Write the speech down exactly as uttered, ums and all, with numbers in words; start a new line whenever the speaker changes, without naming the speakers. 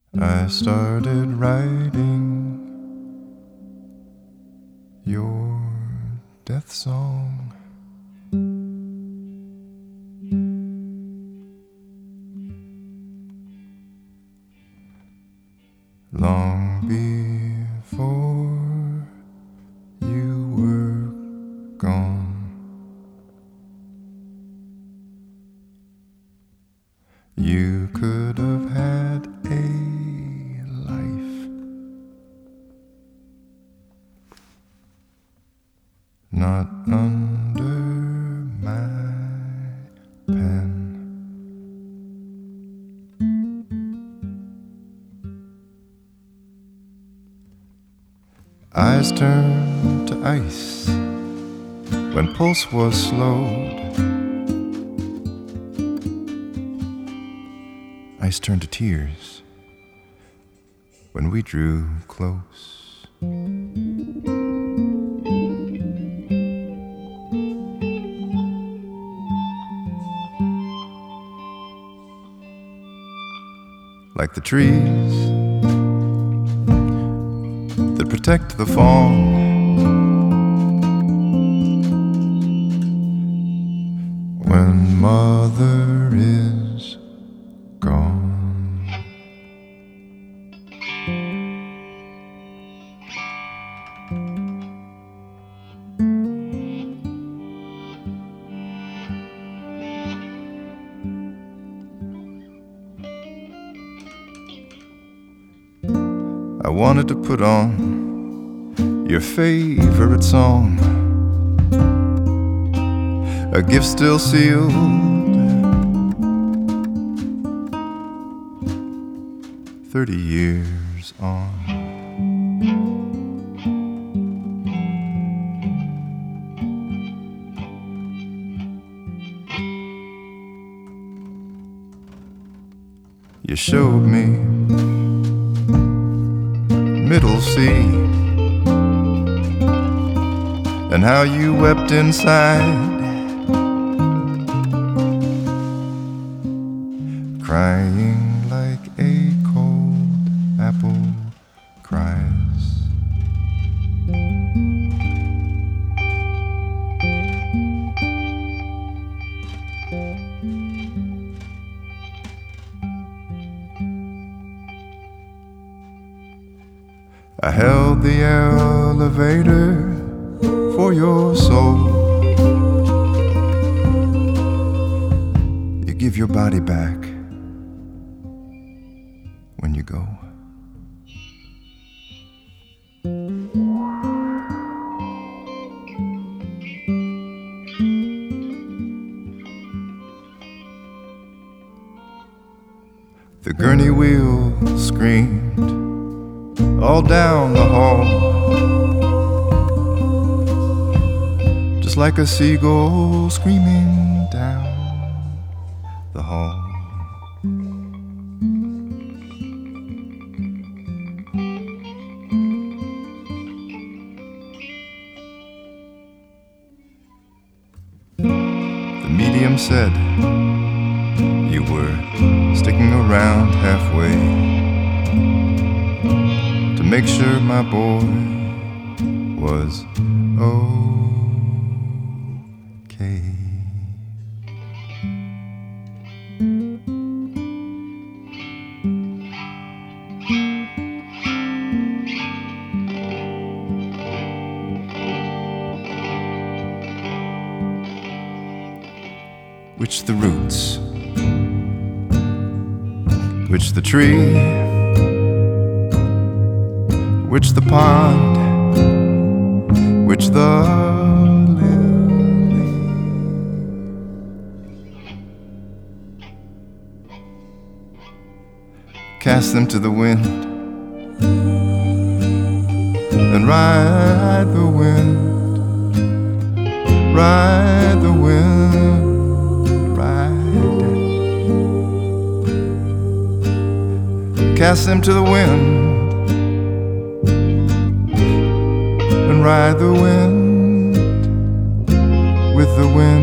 I started writing your death song. Long before you were gone, you could have had a life, not under my pen. Eyes turned to ice when pulse was slowed. Ice turned to tears when we drew close. Like the trees that protect the fall, when mother is gone. I wanted to put on your favorite song, a gift still sealed, thirty years on. You showed me Middle Sea and how you wept inside, crying like a cold apple cries. I held the elevator for your soul. You give your body back when you go. The gurney wheel screamed all down the hall, just like a seagull screaming down the hall. The medium said you were sticking around halfway to make sure my boy was okay. Which the roots, which the tree, which the pond, which the lily, cast them to the wind and ride the wind, ride the wind, ride it. Cast them to the wind and ride the wind with the wind.